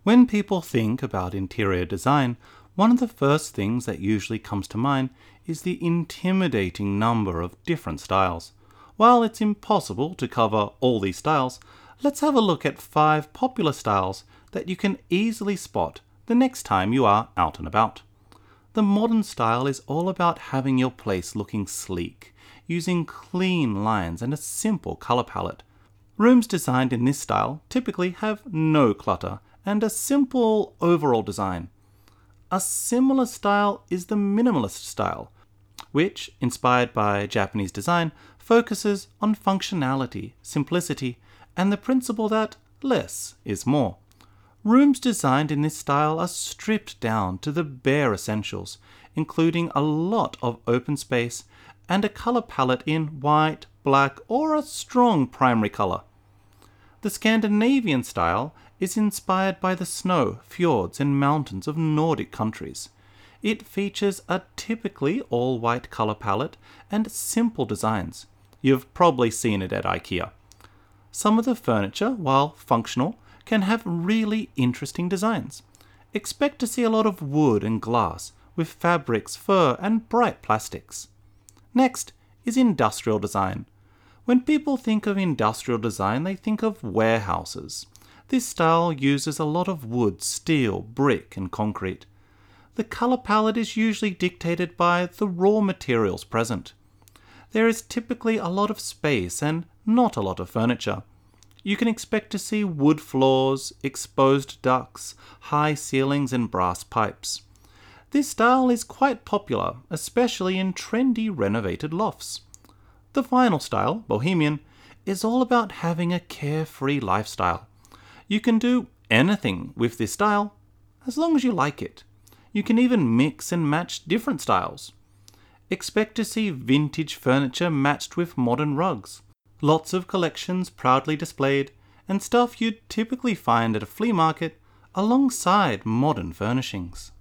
When people think about interior design, one of the first things that usually comes to mind is the intimidating number of different styles. While it's impossible to cover all these styles, let's have a look at 5 popular styles that you can easily spot the next time you are out and about. The modern style is all about having your place looking sleek, using clean lines and a simple color palette. Rooms designed in this style typically have no clutter and a simple overall design. A similar style is the minimalist style, which, inspired by Japanese design, focuses on functionality, simplicity, and the principle that less is more. Rooms designed in this style are stripped down to the bare essentials, including a lot of open space and a color palette in white, black, or a strong primary color. The Scandinavian style is inspired by the snow, fjords, and mountains of Nordic countries. It features a typically all-white color palette and simple designs. You've probably seen it at IKEA. Some of the furniture, while functional, can have really interesting designs. Expect to see a lot of wood and glass, with fabrics, fur, and bright plastics. Next is industrial design. When people think of industrial design, they think of warehouses. This style uses a lot of wood, steel, brick, and concrete. The color palette is usually dictated by the raw materials present. There is typically a lot of space and not a lot of furniture. You can expect to see wood floors, exposed ducts, high ceilings, and brass pipes. This style is quite popular, especially in trendy renovated lofts. The final style, Bohemian, is all about having a carefree lifestyle. You can do anything with this style, as long as you like it. You can even mix and match different styles. Expect to see vintage furniture matched with modern rugs. Lots of collections proudly displayed, and stuff you'd typically find at a flea market alongside modern furnishings.